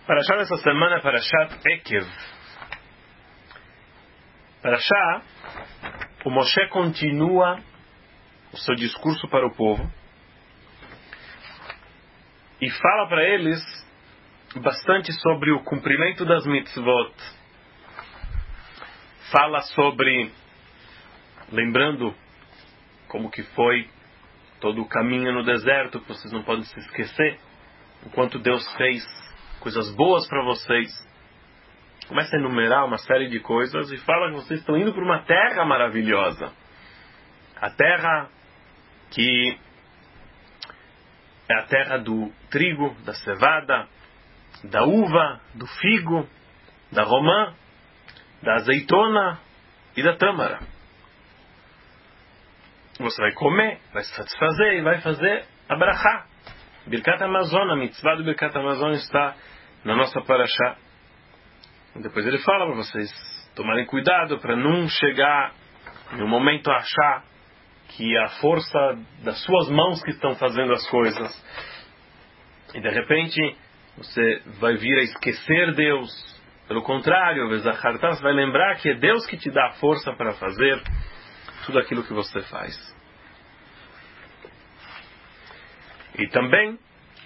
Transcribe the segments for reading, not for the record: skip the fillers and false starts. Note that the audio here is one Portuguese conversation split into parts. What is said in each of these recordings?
Parashá dessa semana é Parashat Ekev. Parashá, o Moshe continua o seu discurso para o povo e fala para eles bastante sobre o cumprimento das mitzvot. Fala sobre, lembrando como que foi todo o caminho no deserto, que vocês não podem se esquecer, enquanto Deus fez coisas boas para vocês. Começa a enumerar uma série de coisas e fala que vocês estão indo para uma terra maravilhosa. A terra que é a terra do trigo, da cevada, da uva, do figo, da romã, da azeitona e da tâmara. Você vai comer, vai se satisfazer e vai fazer a brachá. Birkat Hamazon, a mitzvah do Birkat Hamazon está na nossa parashá. Depois ele fala para vocês tomarem cuidado para não chegar em um momento a achar que é a força das suas mãos que estão fazendo as coisas. E de repente você vai vir a esquecer Deus. Pelo contrário, você vai lembrar que é Deus que te dá a força para fazer tudo aquilo que você faz. E também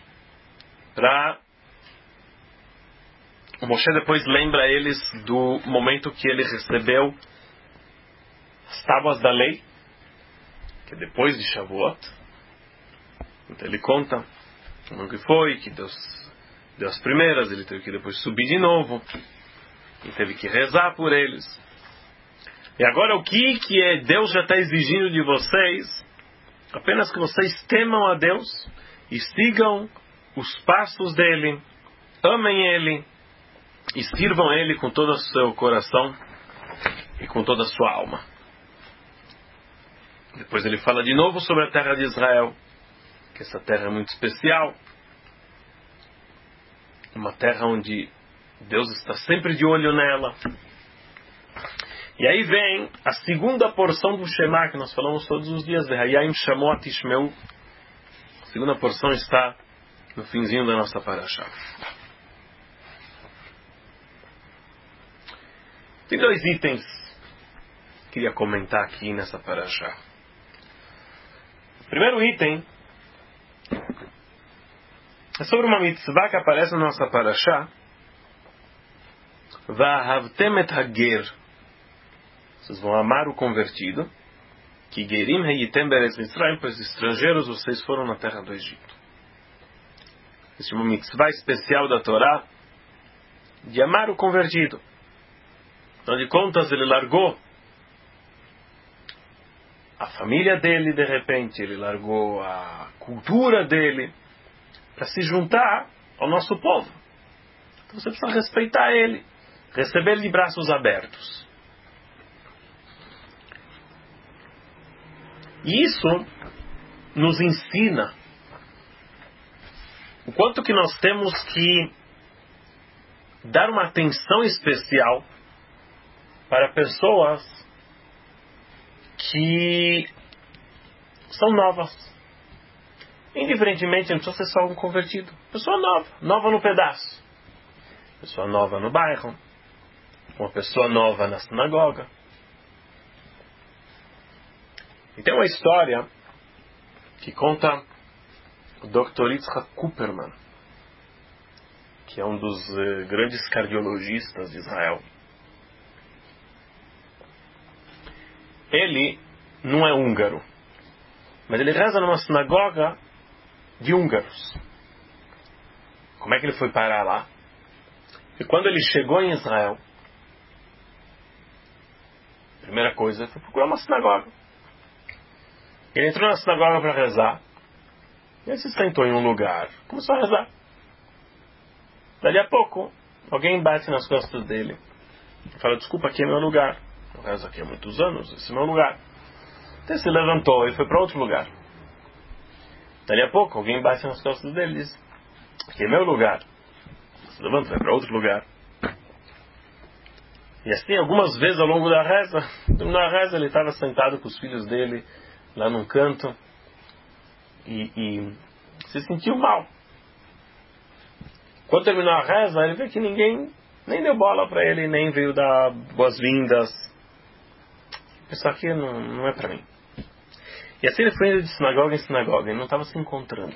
o Moshe depois lembra eles do momento que ele recebeu as tábuas da lei, que é depois de Shavuot. Então ele conta como que foi, que Deus deu as primeiras, ele teve que depois subir de novo, e teve que rezar por eles. E agora o que Deus já está exigindo de vocês? Apenas que vocês temam a Deus e sigam os passos dele, amem ele e sirvam ele com todo o seu coração e com toda a sua alma. Depois ele fala de novo sobre a terra de Israel, que essa terra é muito especial, uma terra onde Deus está sempre de olho nela. E aí vem a segunda porção do Shema, que nós falamos todos os dias, Vehayim Shamot Ishmeu. A segunda porção está no finzinho da nossa parashá. Tem dois itens que queria comentar aqui nessa parashá. O primeiro item é sobre uma mitzvah que aparece na nossa parashá. Va'ahavtem et hager. Vocês vão amar o convertido. Que gerim heitem beretz Mitzrayim, pois estrangeiros vocês foram na terra do Egito. Existe uma mitzvah especial da Torá de amar o convertido. Afinal de contas, ele largou a família dele, de repente, ele largou a cultura dele para se juntar ao nosso povo. Então você precisa respeitar ele, receber ele de braços abertos. E isso nos ensina o quanto que nós temos que dar uma atenção especial para pessoas que são novas. Indiferentemente, não precisa ser só um convertido. Pessoa nova, nova no pedaço. Pessoa nova no bairro. Uma pessoa nova na sinagoga. E tem uma história que conta o Dr. Yitzhak Kupperman, que é um dos grandes cardiologistas de Israel. Ele não é húngaro, mas ele reza numa sinagoga de húngaros. Como é que ele foi parar lá? E quando ele chegou em Israel, a primeira coisa, ele foi procurar uma sinagoga. Ele entrou na sinagoga para rezar, e ele se sentou em um lugar, começou a rezar. Dali a pouco, alguém bate nas costas dele e fala: desculpa, aqui é meu lugar. Eu rezo aqui há muitos anos, esse é meu lugar. Então ele se levantou e foi para outro lugar. Dali a pouco, alguém bate nas costas dele e diz: aqui é meu lugar. Ele se levanta e vai para outro lugar. E assim, algumas vezes ao longo da reza, na reza ele estava sentado com os filhos dele, lá num canto, e se sentiu mal. Quando terminou a reza, ele vê que ninguém nem deu bola para ele, nem veio dar boas-vindas. Isso aqui não é para mim. E assim ele foi indo de sinagoga em sinagoga, ele não estava se encontrando.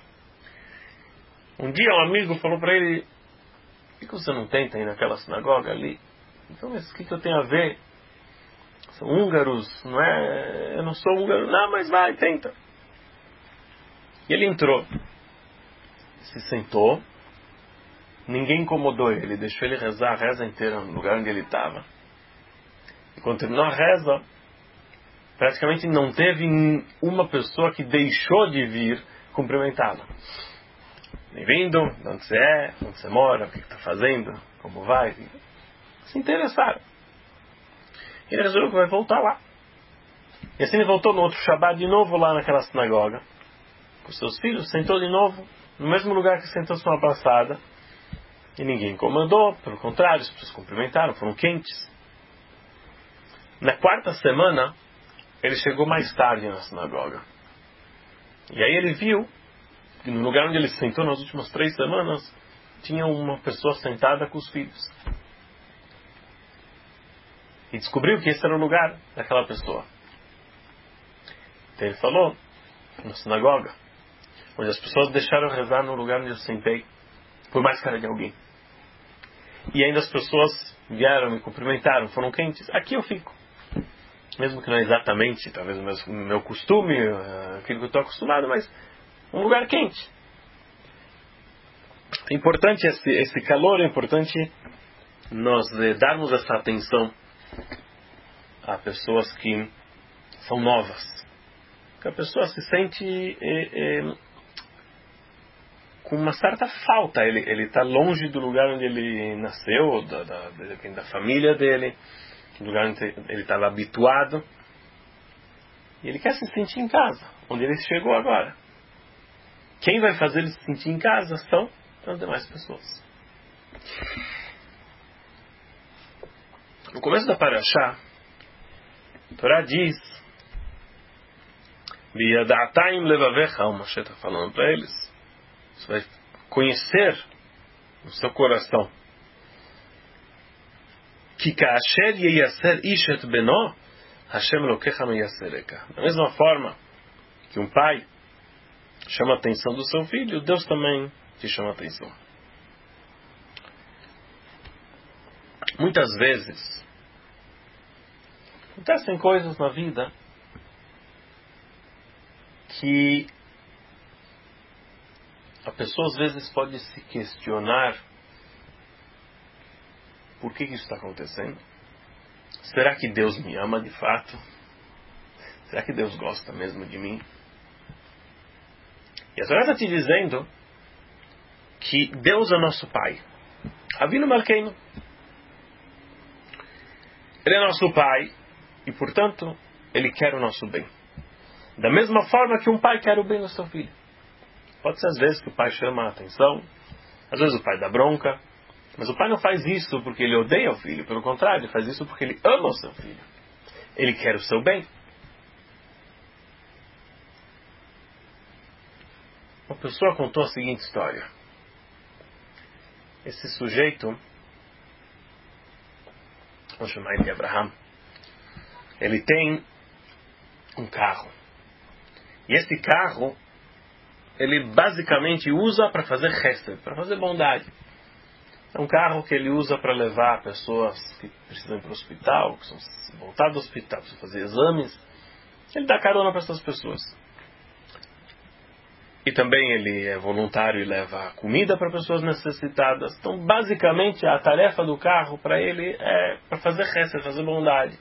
Um dia um amigo falou para ele: por que você não tenta ir naquela sinagoga ali? Então, mas o que eu tenho a ver? São húngaros, não é? Eu não sou húngaro. Não, mas vai, tenta. E ele entrou, se sentou, ninguém incomodou ele, deixou ele rezar a reza inteira no lugar onde ele estava. E quando terminou a reza, praticamente não teve uma pessoa que deixou de vir cumprimentá-lo. Bem-vindo, de onde você é, onde você mora, o que está fazendo, como vai. Se interessaram. Ele resolveu que vai voltar lá. E assim ele voltou no outro Shabbat de novo lá naquela sinagoga, com seus filhos, sentou de novo, no mesmo lugar que sentou semana passada, e ninguém incomodou, pelo contrário, as pessoas cumprimentaram, foram quentes. Na quarta semana, ele chegou mais tarde na sinagoga. E aí ele viu que no lugar onde ele se sentou nas últimas 3 semanas, tinha uma pessoa sentada com os filhos. E descobriu que esse era o lugar daquela pessoa. Então ele falou, na sinagoga, onde as pessoas deixaram rezar no lugar onde eu sentei, por mais cara de alguém. E ainda as pessoas vieram, me cumprimentaram, foram quentes. Aqui eu fico. Mesmo que não é exatamente, talvez o meu costume, aquilo que eu estou acostumado, mas um lugar quente. É importante esse calor, é importante nós darmos essa atenção a pessoas que são novas. Porque a pessoa se sente com uma certa falta. Ele está longe do lugar onde ele nasceu, da família dele, do lugar onde ele estava habituado. E ele quer se sentir em casa, onde ele chegou agora. Quem vai fazer ele se sentir em casa são as demais pessoas. No começo da Parashá, a Torá diz: V'yada'ataim levavecha, o Moshe está falando para eles. Você vai conhecer no seu coração que ka'asher yeyaser ish et beno, Hashem Elokecha meyasereka. Da mesma forma que um pai chama a atenção do seu filho, Deus também te chama a atenção. Muitas vezes acontecem coisas na vida que a pessoa às vezes pode se questionar por que isso está acontecendo. Será que Deus me ama de fato? Será que Deus gosta mesmo de mim? E a Torá está te dizendo que Deus é nosso Pai. Avinu Malkeinu. Ele é nosso Pai e, portanto, Ele quer o nosso bem. Da mesma forma que um pai quer o bem do seu filho. Pode ser às vezes que o pai chama a atenção, às vezes o pai dá bronca, mas o pai não faz isso porque ele odeia o filho. Pelo contrário, ele faz isso porque ele ama o seu filho. Ele quer o seu bem. Uma pessoa contou a seguinte história. Esse sujeito, vamos chamar ele de Abraham, ele tem um carro. E esse carro, ele basicamente usa para fazer chesed, para fazer bondade. É um carro que ele usa para levar pessoas que precisam ir para o hospital, que são voltar do hospital, precisam fazer exames. Ele dá carona para essas pessoas. E também ele é voluntário e leva comida para pessoas necessitadas. Então, basicamente, a tarefa do carro para ele é para fazer chesed, fazer bondade.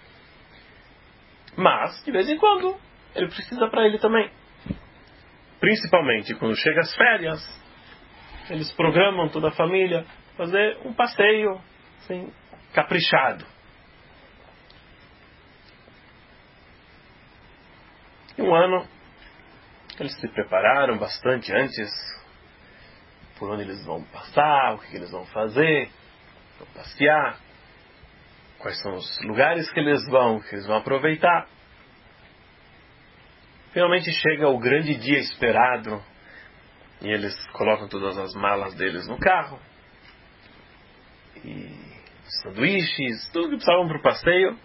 Mas, de vez em quando, ele precisa para ele também. Principalmente quando chega as férias, eles programam toda a família fazer um passeio assim, caprichado. E um ano, eles se prepararam bastante antes, por onde eles vão passar, o que eles vão fazer, vão passear, quais são os lugares que eles vão aproveitar. Finalmente chega o grande dia esperado, E eles colocam todas as malas deles no carro. E sanduíches, tudo que precisavam para o passeio.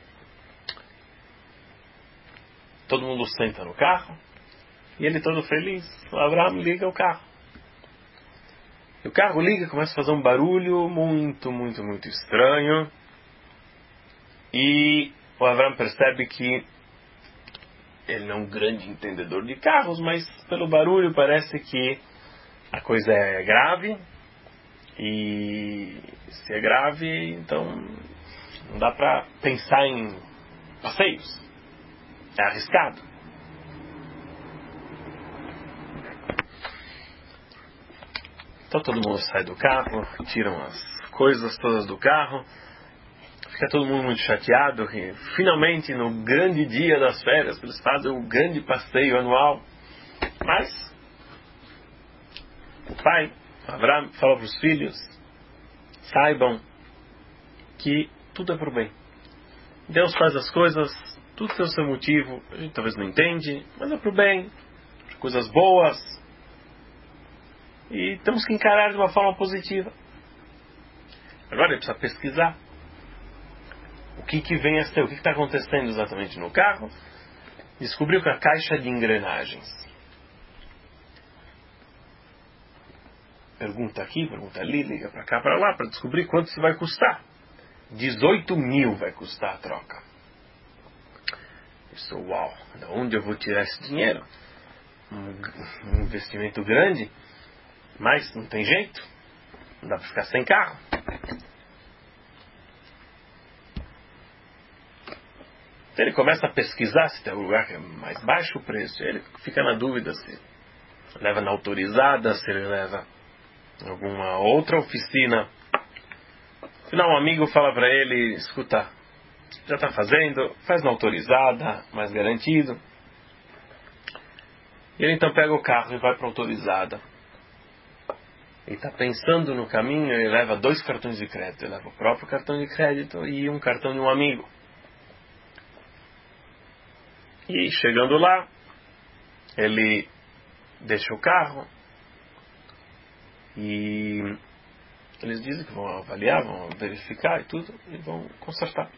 Todo mundo senta no carro. E ele todo feliz. O Abraham liga o carro. E o carro liga e começa a fazer um barulho muito, muito, muito estranho. E o Abraham percebe que ele não é um grande entendedor de carros, mas pelo barulho parece que a coisa é grave. E se é grave, então não dá para pensar em passeios. É arriscado. Então todo mundo sai do carro, tiram as coisas todas do carro. Fica todo mundo muito chateado. E finalmente, no grande dia das férias, eles fazem o grande passeio anual. Mas o pai, Abraham, fala para os filhos: saibam que tudo é para o bem. Deus faz as coisas, tudo tem o seu motivo. A gente talvez não entende, mas é para o bem, para coisas boas. E temos que encarar de uma forma positiva. Agora ele precisa pesquisar o que vem a ser, o que está acontecendo exatamente no carro. Descobriu que a caixa de engrenagens. Pergunta aqui, pergunta ali, liga para cá, para lá, para descobrir quanto isso vai custar. 18 mil vai custar a troca. Eu uau, de onde eu vou tirar esse dinheiro? Um investimento grande, mas não tem jeito. Não dá para ficar sem carro. Então ele começa a pesquisar se tem algum lugar que é mais baixo o preço. Ele fica na dúvida se leva na autorizada, se ele leva em alguma outra oficina. Afinal, um amigo fala para ele: escuta, já está fazendo, faz na autorizada, mais garantido. E ele então pega o carro e vai para a autorizada. Ele está pensando no caminho, ele leva 2 cartões de crédito. Ele leva o próprio cartão de crédito e um cartão de um amigo. E chegando lá, ele deixa o carro e eles dizem que vão avaliar, vão verificar e tudo, e vão consertar.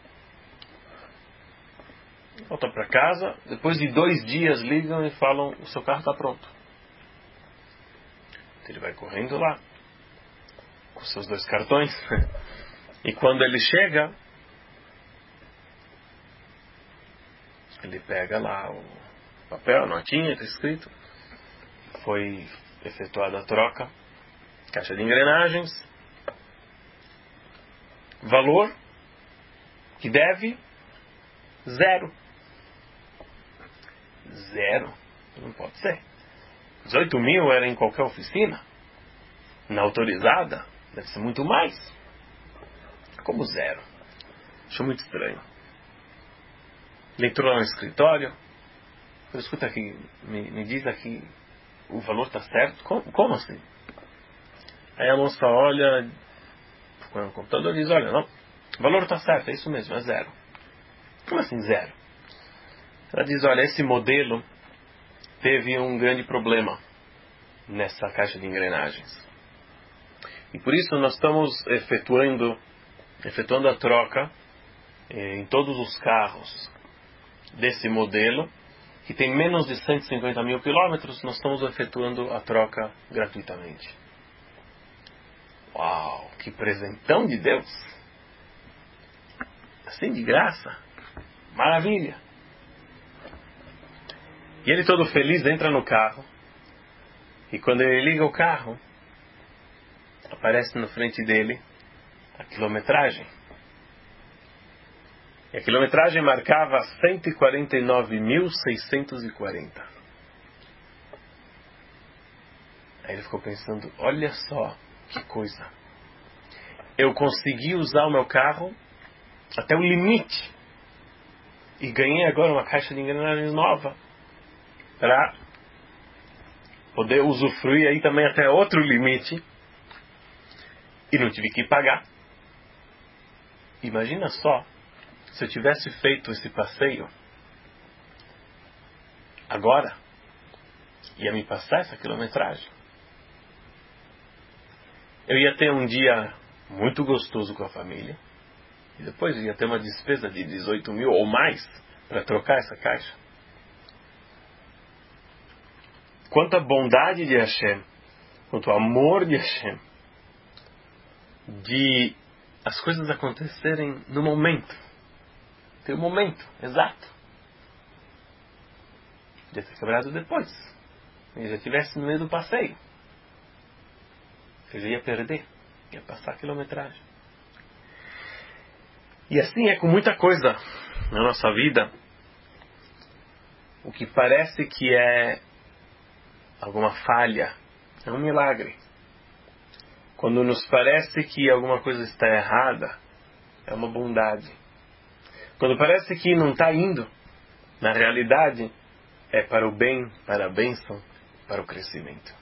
Volta para casa, depois de 2 dias ligam e falam: o seu carro está pronto. Ele vai correndo lá, com seus 2 cartões, e quando ele chega, ele pega lá o papel, a notinha, está escrito: foi efetuada a troca, caixa de engrenagens, valor que deve 0. 0? Não pode ser. 18 mil era em qualquer oficina? Na autorizada? Deve ser muito mais. Como 0? Acho muito estranho. Ele entrou lá no escritório. Escuta aqui, me diz aqui, o valor está certo? Como assim? Aí a moça olha no computador e diz: olha, não, o valor está certo, é isso mesmo, é 0. Como assim 0? Ela diz: olha, esse modelo teve um grande problema nessa caixa de engrenagens. E por isso nós estamos efetuando a troca em todos os carros desse modelo, que tem menos de 150 mil quilômetros. Nós estamos efetuando a troca gratuitamente. Uau, que presentão de Deus! Assim de graça. Maravilha! E ele todo feliz entra no carro. E quando ele liga o carro, aparece na frente dele a quilometragem. E a quilometragem marcava 149.640. Aí ele ficou pensando: olha só que coisa. Eu consegui usar o meu carro até o limite. E ganhei agora uma caixa de engrenagens nova para poder usufruir aí também até outro limite. E não tive que pagar. Imagina só, se eu tivesse feito esse passeio agora, ia me passar essa quilometragem. eu ia ter um dia muito gostoso com a família. E depois ia ter uma despesa de 18 mil ou mais para trocar essa caixa. Quanto a bondade de Hashem, quanto ao amor de Hashem, de as coisas acontecerem no momento. Tem o momento exato. Podia ter quebrado depois. Se já estivesse no meio do passeio. Você já ia perder. Ia passar a quilometragem. E assim é com muita coisa na nossa vida. O que parece que é alguma falha é um milagre. Quando nos parece que alguma coisa está errada, é uma bondade. Quando parece que não está indo, na realidade, é para o bem, para a bênção, para o crescimento.